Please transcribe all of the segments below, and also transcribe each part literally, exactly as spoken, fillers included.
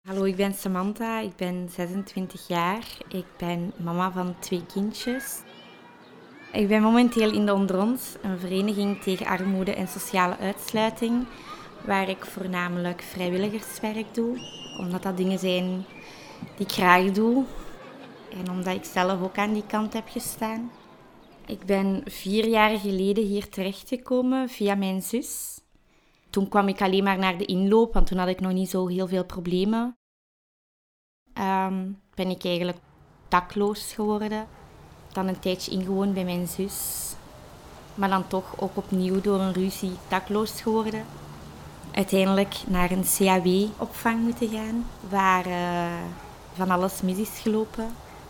Hallo, ik ben Samantha, ik ben zesentwintig jaar. Ik ben mama van twee kindjes. Ik ben momenteel in de Ondrons, een vereniging tegen armoede en sociale uitsluiting, waar ik voornamelijk vrijwilligerswerk doe, omdat dat dingen zijn die ik graag doe en omdat ik zelf ook aan die kant heb gestaan. Ik ben vier jaar geleden hier terechtgekomen via mijn zus. Toen kwam ik alleen maar naar de inloop, want toen had ik nog niet zo heel veel problemen. Um, ben ik eigenlijk dakloos geworden. Dan een tijdje ingewoond bij mijn zus. Maar dan toch ook opnieuw door een ruzie dakloos geworden. Uiteindelijk naar een C A W-opvang moeten gaan, waar uh, van alles mis is gelopen.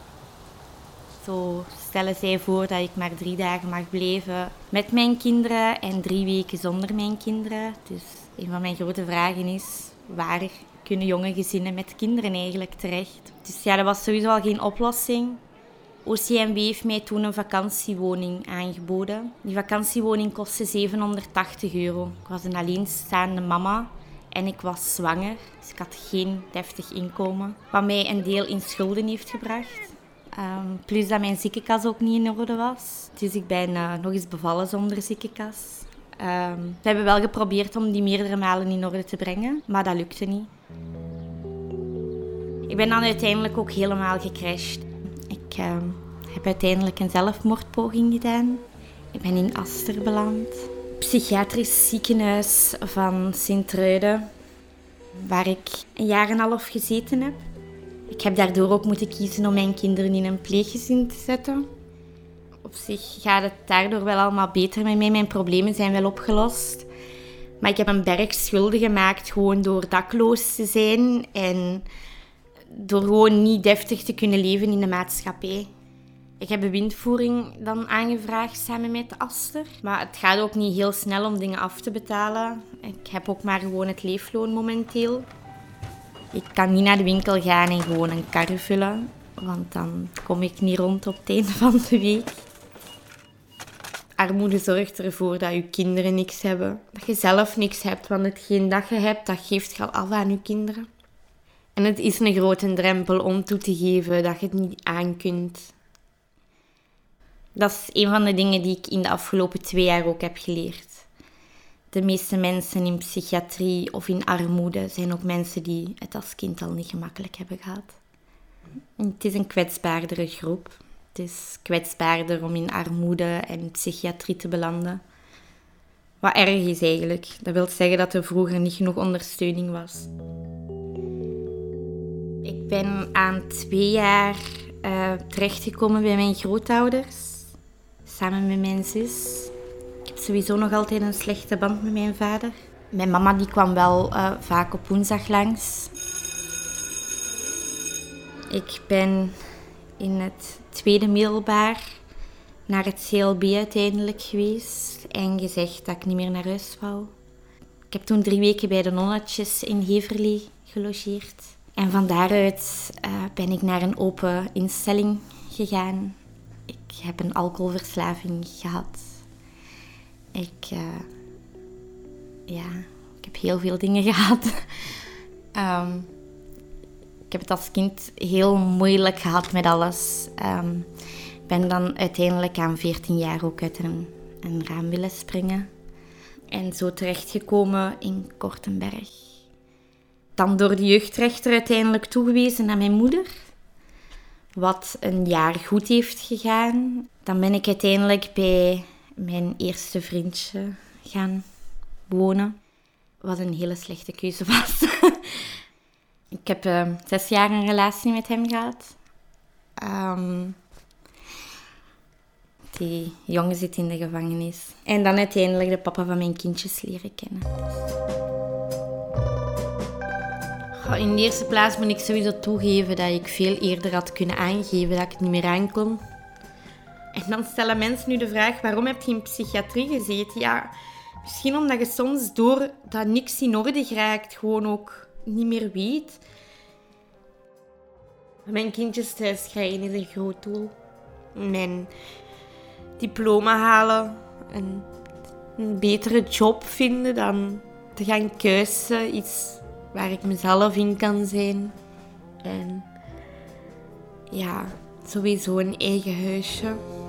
Zo stellen zij voor dat ik maar drie dagen mag blijven met mijn kinderen en drie weken zonder mijn kinderen. Dus een van mijn grote vragen is, waar kunnen jonge gezinnen met kinderen eigenlijk terecht? Dus ja, dat was sowieso al geen oplossing. O C M W heeft mij toen een vakantiewoning aangeboden. Die vakantiewoning kostte zevenhonderdtachtig euro. Ik was een alleenstaande mama en ik was zwanger. Dus ik had geen deftig inkomen. Wat mij een deel in schulden heeft gebracht. Um, plus dat mijn ziekenkas ook niet in orde was. Dus ik ben uh, nog eens bevallen zonder ziekenkas. Um, we hebben wel geprobeerd om die meerdere malen in orde te brengen, maar dat lukte niet. Ik ben dan uiteindelijk ook helemaal gecrashed. Ik uh, heb uiteindelijk een zelfmoordpoging gedaan. Ik ben in Aster beland. Psychiatrisch ziekenhuis van Sint-Truiden, waar ik een jaar en een half gezeten heb. Ik heb daardoor ook moeten kiezen om mijn kinderen in een pleeggezin te zetten. Op zich gaat het daardoor wel allemaal beter met mij. Mijn problemen zijn wel opgelost. Maar ik heb een berg schulden gemaakt gewoon door dakloos te zijn en door gewoon niet deftig te kunnen leven in de maatschappij. Ik heb bewindvoering dan aangevraagd samen met Aster. Maar het gaat ook niet heel snel om dingen af te betalen. Ik heb ook maar gewoon het leefloon momenteel. Ik kan niet naar de winkel gaan en gewoon een kar vullen, want dan kom ik niet rond op het einde van de week. Armoede zorgt ervoor dat je kinderen niks hebben. Dat je zelf niks hebt, want hetgeen dat je hebt, dat geeft je al af aan je kinderen. En het is een grote drempel om toe te geven dat je het niet aan kunt. Dat is een van de dingen die ik in de afgelopen twee jaar ook heb geleerd. De meeste mensen in psychiatrie of in armoede zijn ook mensen die het als kind al niet gemakkelijk hebben gehad. Het is een kwetsbaardere groep. Het is kwetsbaarder om in armoede en psychiatrie te belanden. Wat erg is eigenlijk. Dat wil zeggen dat er vroeger niet genoeg ondersteuning was. Ik ben aan twee jaar uh, terechtgekomen bij mijn grootouders. Samen met mijn zus. Ik heb sowieso nog altijd een slechte band met mijn vader. Mijn mama die kwam wel uh, vaak op woensdag langs. Ik ben in het tweede middelbaar naar het C L B uiteindelijk geweest en gezegd dat ik niet meer naar huis wou. Ik heb toen drie weken bij de nonnetjes in Heverlee gelogeerd. En van daaruit uh, ben ik naar een open instelling gegaan. Ik heb een alcoholverslaving gehad. Ik, uh, ja, ik heb heel veel dingen gehad. um, ik heb het als kind heel moeilijk gehad met alles. Ik um, ben dan uiteindelijk aan veertien jaar ook uit een, een raam willen springen. En zo terechtgekomen in Kortenberg. Dan door de jeugdrechter uiteindelijk toegewezen aan mijn moeder. Wat een jaar goed heeft gegaan. Dan ben ik uiteindelijk bij mijn eerste vriendje gaan wonen. Wat een hele slechte keuze was. Ik heb uh, zes jaar een relatie met hem gehad. Um, die jongen zit in de gevangenis. En dan uiteindelijk de papa van mijn kindjes leren kennen. In de eerste plaats moet ik sowieso toegeven dat ik veel eerder had kunnen aangeven dat ik het niet meer aankon. En dan stellen mensen nu de vraag, waarom heb je in psychiatrie gezeten? Ja, misschien omdat je soms door dat niks in orde geraakt gewoon ook niet meer weet. Mijn kindjes thuis krijgen is een groot doel. Mijn diploma halen, een, een betere job vinden dan te gaan kuisen is waar ik mezelf in kan zijn. En ja, sowieso een eigen huisje.